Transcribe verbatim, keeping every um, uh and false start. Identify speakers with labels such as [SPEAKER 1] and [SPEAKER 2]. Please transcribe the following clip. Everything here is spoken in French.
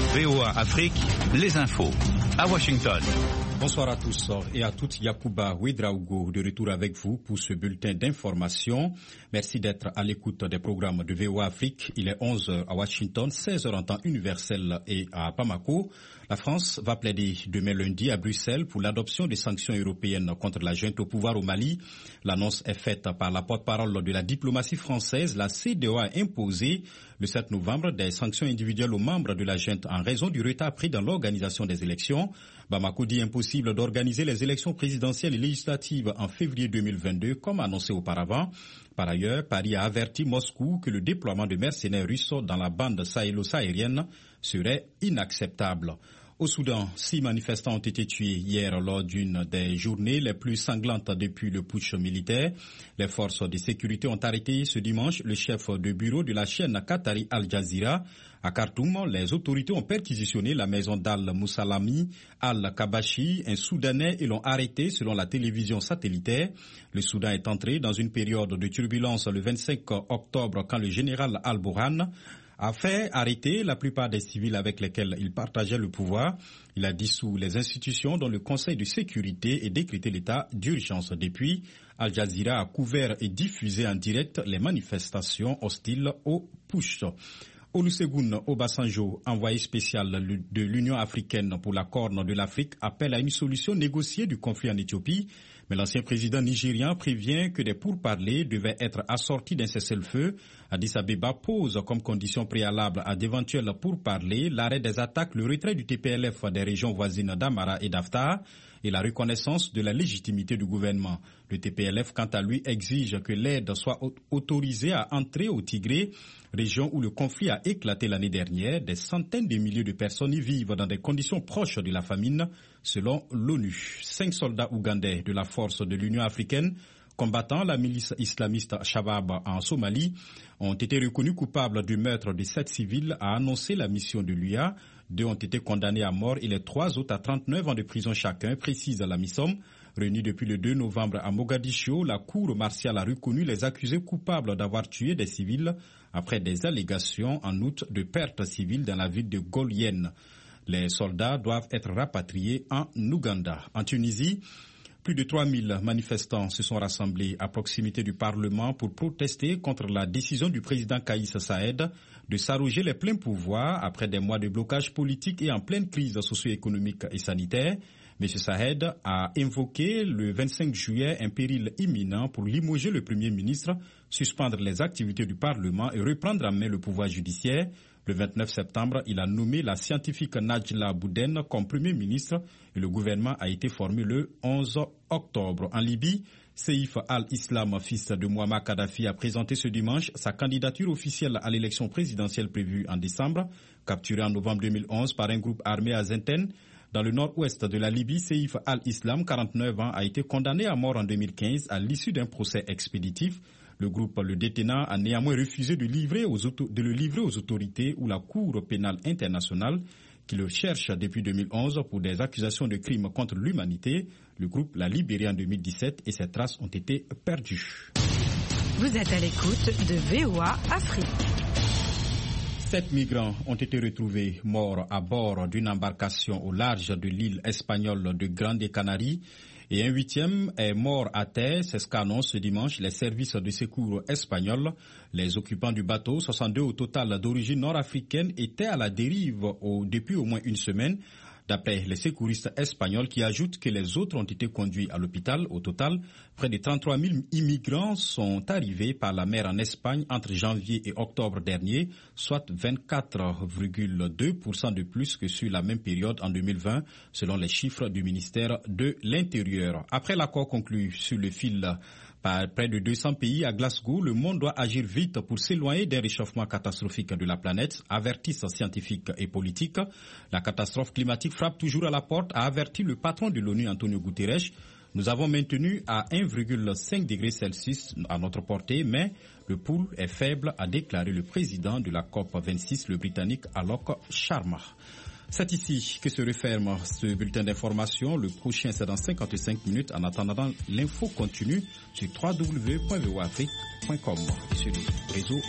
[SPEAKER 1] V O A Afrique, les infos à Washington.
[SPEAKER 2] Bonsoir à tous et à toutes. Yacouba Ouedraogo de retour avec vous pour ce bulletin d'information. Merci d'être à l'écoute des programmes de V O A Afrique. Il est onze heures à Washington, seize heures en temps universel et à Bamako. La France va plaider demain lundi à Bruxelles pour l'adoption des sanctions européennes contre la junte au pouvoir au Mali. L'annonce est faite par la porte-parole de la diplomatie française. La C E D E A O a imposé le sept novembre des sanctions individuelles aux membres de la junte en raison du retard pris dans l'organisation des élections. Bamako dit impossible d'organiser les élections présidentielles et législatives en février deux mille vingt-deux comme annoncé auparavant. Par ailleurs, Paris a averti Moscou que le déploiement de mercenaires russes dans la bande sahélo-saharienne serait inacceptable. Au Soudan, six manifestants ont été tués hier lors d'une des journées les plus sanglantes depuis le putsch militaire. Les forces de sécurité ont arrêté ce dimanche le chef de bureau de la chaîne qatari Al Jazeera. À Khartoum, les autorités ont perquisitionné la maison d'Al-Moussalami Al-Kabashi, un Soudanais, et l'ont arrêté selon la télévision satellitaire. Le Soudan est entré dans une période de turbulence le vingt-cinq octobre quand le général Al-Burhan a fait arrêter la plupart des civils avec lesquels il partageait le pouvoir. Il a dissous les institutions dont le Conseil de sécurité et décrété l'état d'urgence. Depuis, Al Jazeera a couvert et diffusé en direct les manifestations hostiles au putsch. Olusegun Obasanjo, envoyé spécial de l'Union africaine pour la Corne de l'Afrique, appelle à une solution négociée du conflit en Éthiopie. Mais l'ancien président nigérian prévient que des pourparlers devaient être assortis d'un cessez-le-feu. Addis Abeba pose comme condition préalable à d'éventuels pourparlers l'arrêt des attaques, le retrait du T P L F des régions voisines d'Amara et d'Aftar et la reconnaissance de la légitimité du gouvernement. Le T P L F, quant à lui, exige que l'aide soit autorisée à entrer au Tigré, région où le conflit a éclaté l'année dernière. Des centaines de milliers de personnes y vivent dans des conditions proches de la famine, selon l'ONU. Cinq soldats ougandais de la force de l'Union africaine combattant la milice islamiste Shabab en Somalie ont été reconnus coupables du meurtre de sept civils, a annoncé la mission de l'U A. Deux ont été condamnés à mort et les trois autres à trente-neuf ans de prison chacun, précise la MISOM. Réunie depuis le deux novembre à Mogadiscio, la cour martiale a reconnu les accusés coupables d'avoir tué des civils après des allégations en août de pertes civiles dans la ville de Golyen. Les soldats doivent être rapatriés en Ouganda. En Tunisie, plus de trois mille manifestants se sont rassemblés à proximité du Parlement pour protester contre la décision du président Kaïs Saïed de s'arroger les pleins pouvoirs après des mois de blocage politique et en pleine crise socio-économique et sanitaire. M. Saïed a invoqué le vingt-cinq juillet un péril imminent pour limoger le Premier ministre, suspendre les activités du Parlement et reprendre en main le pouvoir judiciaire. Le vingt-neuf septembre, il a nommé la scientifique Najla Bouden comme Premier ministre et le gouvernement a été formé le onze octobre. En Libye, Seif al-Islam, fils de Muammar Kadhafi, a présenté ce dimanche sa candidature officielle à l'élection présidentielle prévue en décembre. Capturé en novembre deux mille onze par un groupe armé à Zenten, dans le nord-ouest de la Libye, Seif al-Islam, quarante-neuf ans, a été condamné à mort en deux mille quinze à l'issue d'un procès expéditif. Le groupe le détenant a néanmoins refusé de, livrer aux auto- de le livrer aux autorités ou la Cour pénale internationale qui le cherche depuis deux mille onze pour des accusations de crimes contre l'humanité. Le groupe l'a libéré en deux mille dix-sept et ses traces ont été perdues.
[SPEAKER 3] Vous êtes à l'écoute de V O A Afrique.
[SPEAKER 2] Sept migrants ont été retrouvés morts à bord d'une embarcation au large de l'île espagnole de Grande Canarie. Et un huitième est mort à terre, c'est ce qu'annoncent ce dimanche les services de secours espagnols. Les occupants du bateau, soixante-deux au total d'origine nord-africaine, étaient à la dérive au, depuis au moins une semaine. D'après les secouristes espagnols qui ajoutent que les autres ont été conduits à l'hôpital. Au total, près de trente-trois mille immigrants sont arrivés par la mer en Espagne entre janvier et octobre dernier, soit vingt-quatre virgule deux pour cent de plus que sur la même période en deux mille vingt, selon les chiffres du ministère de l'Intérieur. Après l'accord conclu sur le fil par près de deux cents pays à Glasgow, le monde doit agir vite pour s'éloigner des réchauffements catastrophiques de la planète, avertissent scientifiques et politiques. La catastrophe climatique frappe toujours à la porte, a averti le patron de l'ONU, Antonio Guterres. Nous avons maintenu à un virgule cinq degrés Celsius à notre portée, mais le pouls est faible, a déclaré le président de la COP vingt-six, le Britannique Alok Sharma. C'est ici que se referme ce bulletin d'information. Le prochain, c'est dans cinquante-cinq minutes. En attendant, l'info continue sur w w w point v o afrique point com et sur le réseau